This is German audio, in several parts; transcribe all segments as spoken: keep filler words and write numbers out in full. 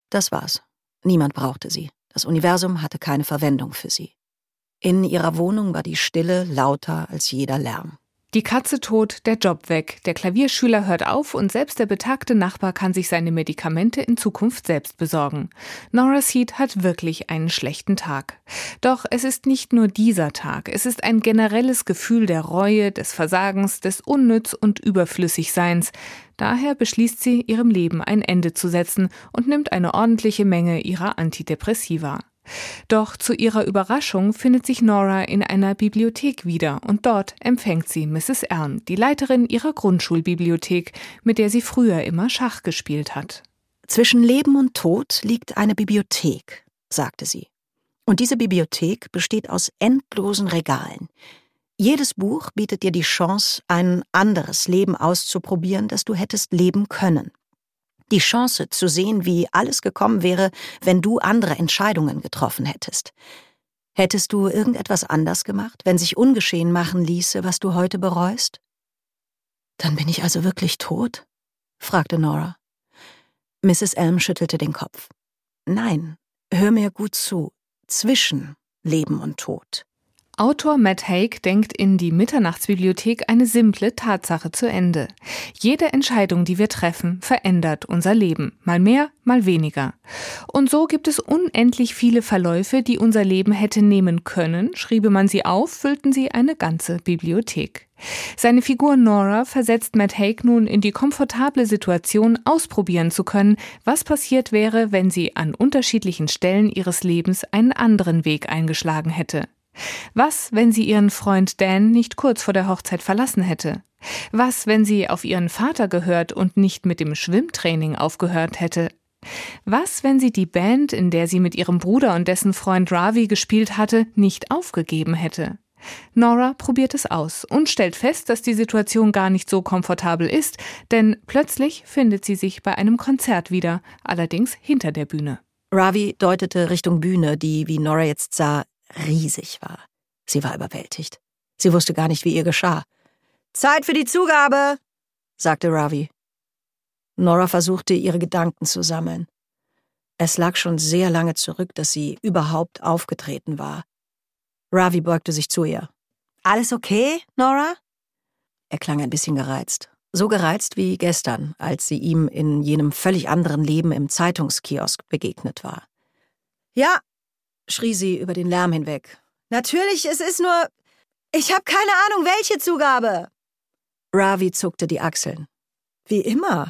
Das war's. Niemand brauchte sie. Das Universum hatte keine Verwendung für sie. In ihrer Wohnung war die Stille lauter als jeder Lärm. Die Katze tot, der Job weg, der Klavierschüler hört auf und selbst der betagte Nachbar kann sich seine Medikamente in Zukunft selbst besorgen. Nora Seed hat wirklich einen schlechten Tag. Doch es ist nicht nur dieser Tag, es ist ein generelles Gefühl der Reue, des Versagens, des Unnütz- und Überflüssigseins. Daher beschließt sie, ihrem Leben ein Ende zu setzen und nimmt eine ordentliche Menge ihrer Antidepressiva. Doch zu ihrer Überraschung findet sich Nora in einer Bibliothek wieder und dort empfängt sie Misses Ern, die Leiterin ihrer Grundschulbibliothek, mit der sie früher immer Schach gespielt hat. Zwischen Leben und Tod liegt eine Bibliothek, sagte sie. Und diese Bibliothek besteht aus endlosen Regalen. Jedes Buch bietet dir die Chance, ein anderes Leben auszuprobieren, das du hättest leben können. Die Chance zu sehen, wie alles gekommen wäre, wenn du andere Entscheidungen getroffen hättest. Hättest du irgendetwas anders gemacht, wenn sich ungeschehen machen ließe, was du heute bereust? Dann bin ich also wirklich tot? Fragte Nora. Misses Elm schüttelte den Kopf. Nein, hör mir gut zu. Zwischen Leben und Tod. Autor Matt Haig denkt in Die Mitternachtsbibliothek eine simple Tatsache zu Ende. Jede Entscheidung, die wir treffen, verändert unser Leben. Mal mehr, mal weniger. Und so gibt es unendlich viele Verläufe, die unser Leben hätte nehmen können. Schriebe man sie auf, füllten sie eine ganze Bibliothek. Seine Figur Nora versetzt Matt Haig nun in die komfortable Situation, ausprobieren zu können, was passiert wäre, wenn sie an unterschiedlichen Stellen ihres Lebens einen anderen Weg eingeschlagen hätte. Was, wenn sie ihren Freund Dan nicht kurz vor der Hochzeit verlassen hätte? Was, wenn sie auf ihren Vater gehört und nicht mit dem Schwimmtraining aufgehört hätte? Was, wenn sie die Band, in der sie mit ihrem Bruder und dessen Freund Ravi gespielt hatte, nicht aufgegeben hätte? Nora probiert es aus und stellt fest, dass die Situation gar nicht so komfortabel ist, denn plötzlich findet sie sich bei einem Konzert wieder, allerdings hinter der Bühne. Ravi deutete Richtung Bühne, die, wie Nora jetzt sah, riesig war. Sie war überwältigt. Sie wusste gar nicht, wie ihr geschah. »Zeit für die Zugabe«, sagte Ravi. Nora versuchte, ihre Gedanken zu sammeln. Es lag schon sehr lange zurück, dass sie überhaupt aufgetreten war. Ravi beugte sich zu ihr. »Alles okay, Nora?« Er klang ein bisschen gereizt. So gereizt wie gestern, als sie ihm in jenem völlig anderen Leben im Zeitungskiosk begegnet war. »Ja«, schrie sie über den Lärm hinweg. »Natürlich, es ist nur... Ich habe keine Ahnung, welche Zugabe!« Ravi zuckte die Achseln. »Wie immer.«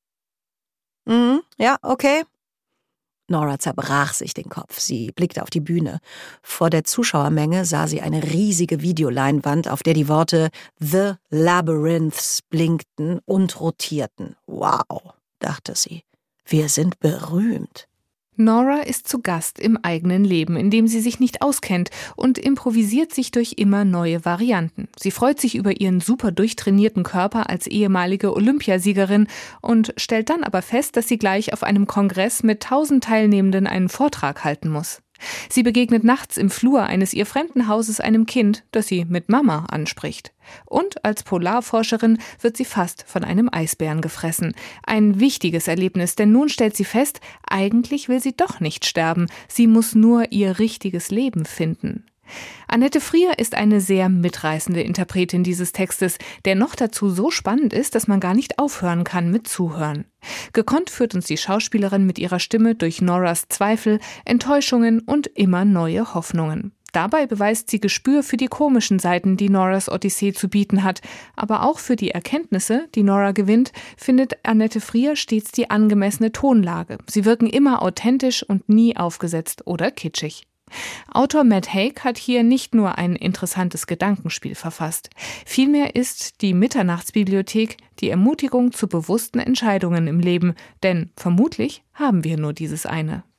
»Mhm, ja, okay.« Nora zerbrach sich den Kopf. Sie blickte auf die Bühne. Vor der Zuschauermenge sah sie eine riesige Videoleinwand, auf der die Worte »The Labyrinths« blinkten und rotierten. »Wow«, dachte sie, »wir sind berühmt.« Nora ist zu Gast im eigenen Leben, in dem sie sich nicht auskennt und improvisiert sich durch immer neue Varianten. Sie freut sich über ihren super durchtrainierten Körper als ehemalige Olympiasiegerin und stellt dann aber fest, dass sie gleich auf einem Kongress mit tausend Teilnehmenden einen Vortrag halten muss. Sie begegnet nachts im Flur eines ihr fremden Hauses einem Kind, das sie mit Mama anspricht. Und als Polarforscherin wird sie fast von einem Eisbären gefressen. Ein wichtiges Erlebnis, denn nun stellt sie fest, eigentlich will sie doch nicht sterben. Sie muss nur ihr richtiges Leben finden. Annette Frier ist eine sehr mitreißende Interpretin dieses Textes, der noch dazu so spannend ist, dass man gar nicht aufhören kann mit Zuhören. Gekonnt führt uns die Schauspielerin mit ihrer Stimme durch Noras Zweifel, Enttäuschungen und immer neue Hoffnungen. Dabei beweist sie Gespür für die komischen Seiten, die Noras Odyssee zu bieten hat. Aber auch für die Erkenntnisse, die Nora gewinnt, findet Annette Frier stets die angemessene Tonlage. Sie wirken immer authentisch und nie aufgesetzt oder kitschig. Autor Matt Haig hat hier nicht nur ein interessantes Gedankenspiel verfasst. Vielmehr ist die Mitternachtsbibliothek die Ermutigung zu bewussten Entscheidungen im Leben, denn vermutlich haben wir nur dieses eine.